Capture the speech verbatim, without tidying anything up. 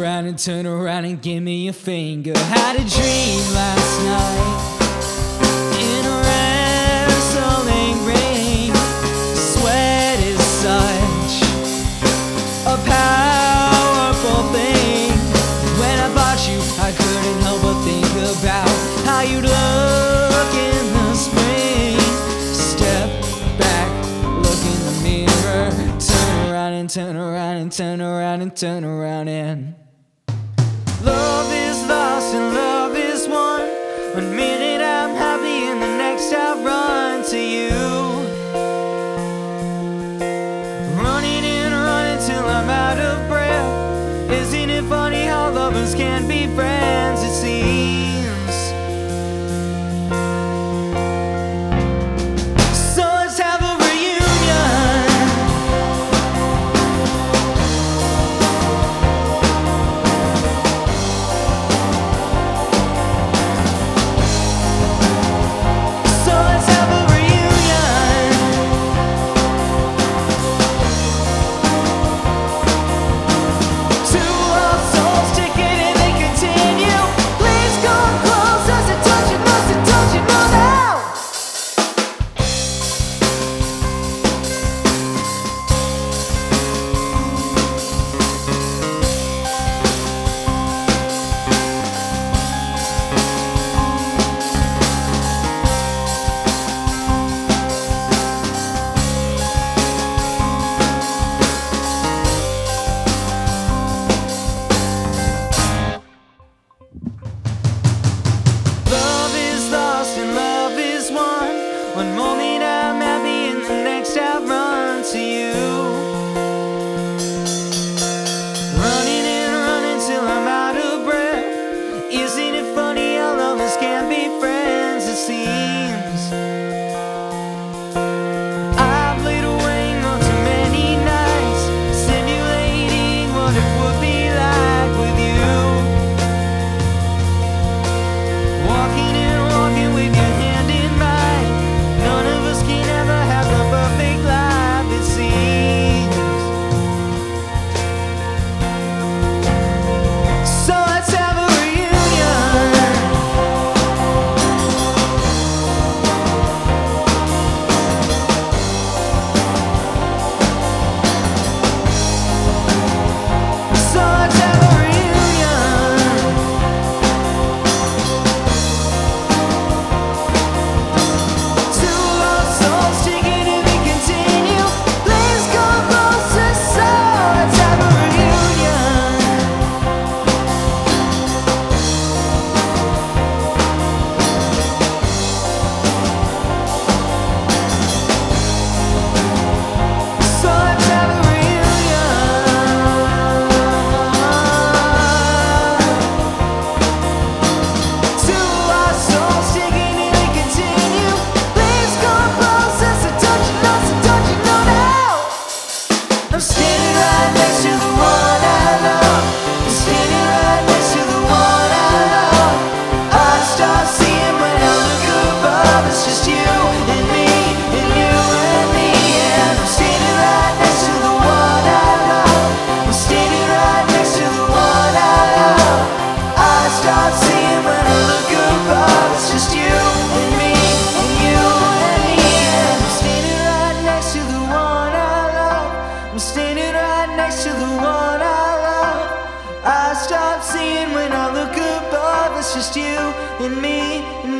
around and turn around and give me your finger. Had a dream last night in a wrestling ring. Sweat is such a powerful thing. When I bought you, I couldn't help but think about how you'd look in the spring. Step back, look in the mirror, turn around and turn around and turn around and turn around and love is lost and love is won. One minute I'm happy and the next I run to you. Running and running till I'm out of breath. Isn't it funny how lovers can't be friends, it seems. So let's have a reunion. So let's have a reunion. Two lost souls ticking and they continue. Please come close, as it touch it must have touched you know now. Love is lost and love is won. One moment I'm happy and the next I run to you. Running and running till I'm out of breath. Isn't it funny how lovers can't be friends, it seems. I've laid awake on too many nights, simulating what it would be like with you. Walking and walking with your hand in mine. None of us can ever have the perfect life, it seems. So let's have a reunion. So let's have a reunion. Two lost souls ticking and we continue. Please come closer, so let's have a reunion. So let's have a reunion. Two lost souls ticking and we continue. Please come closer, so touch it, not so touch it, no now. I'm standing right next to the one I love. I'm standing right next to the one I love. I start seeing when I look above. It's just you and me and you and me. And I'm standing right next to the one I love. I'm standing right next to the one I love. I start seeing when I look above. It's just you and me and you and me. And I'm standing right next to the one I love. I'm standing right next to the one I love. I start seeing when I look above. It's just you and me and